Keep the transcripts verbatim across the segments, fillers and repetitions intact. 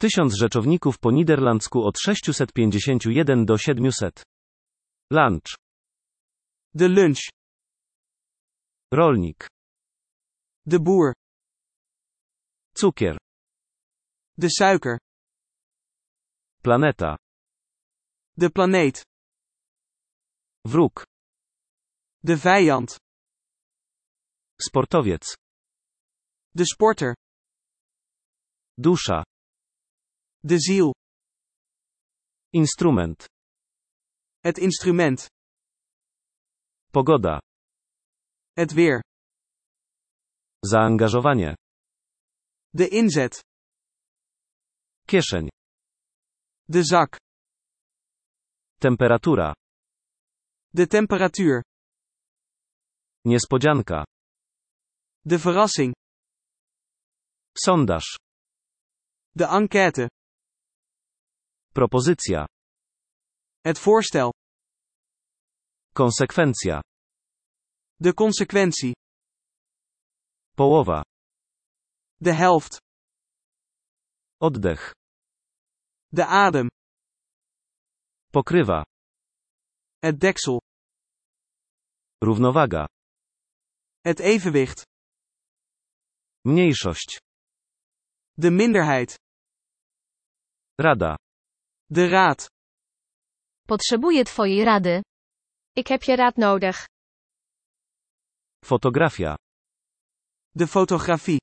Tysiąc rzeczowników po niderlandzku od sześćset pięćdziesiąt jeden do siedmiuset. Lunch. De lunch. Rolnik. De boer. Cukier. De suiker. Planeta. De planeet. Wróg. De vijand. Sportowiec. De sporter. Dusza. De ziel. Instrument. Het instrument. Pogoda. Het weer. Zaangażowanie. De inzet. Kieszeń. De zak. Temperatura. De temperatuur. Niespodzianka. De verrassing. Sondaż. De enquête. Propozycja. Het voorstel. Konsekwencja. De consequentie. Połowa. De helft. Oddech. De adem. Pokrywa. Het deksel. Równowaga. Het evenwicht. Mniejszość. De minderheid. Rada. De raad. Potrzebuję twojej rady. Ik heb je raad nodig. Fotografia. De fotografie.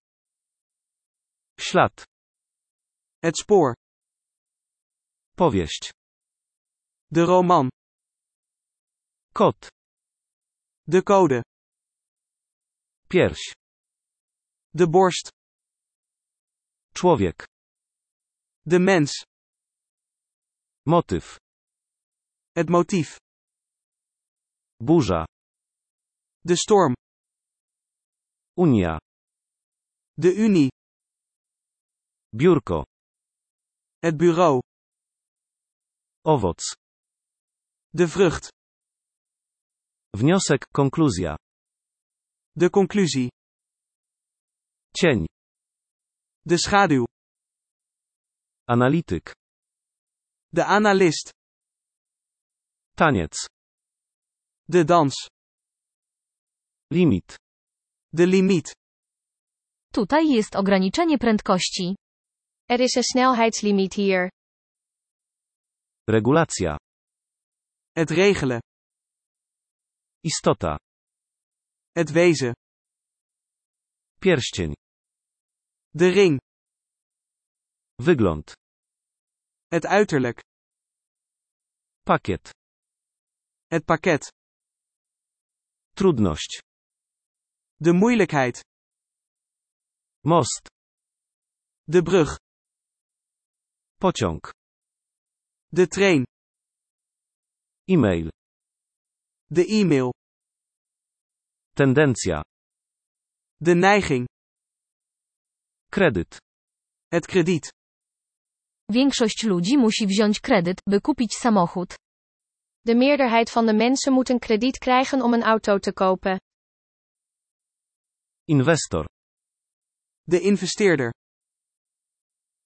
Ślad. Het spoor. Powieść. De roman. Kod. De code. Pierś. De borst. Człowiek. De mens. Motyw. Het motief. Burza. De storm. Unia. De unie. Biurko. Het bureau. Owoc. De vrucht. Wniosek, konkluzja. De conclusie. Cień. De schaduw. Analityk. De analist. Taniec. De dans. Limit. De limiet. Tutaj jest ograniczenie prędkości. Er is een snelheidslimiet hier. Regulacja. Het regelen. Istota. Het wezen. Pierścień. De ring. Wygląd. Het uiterlijk. Pakiet. Het pakket. Trudność. De moeilijkheid. Most. De brug. Pociąg. De trein. E-mail. De e-mail. Tendencja. De neiging. Kredyt. Het krediet. Większość ludzi musi wziąć kredyt, by kupić samochód. De meerderheid van de mensen moet een krediet krijgen om een auto te kopen. Inwestor. De investeerder.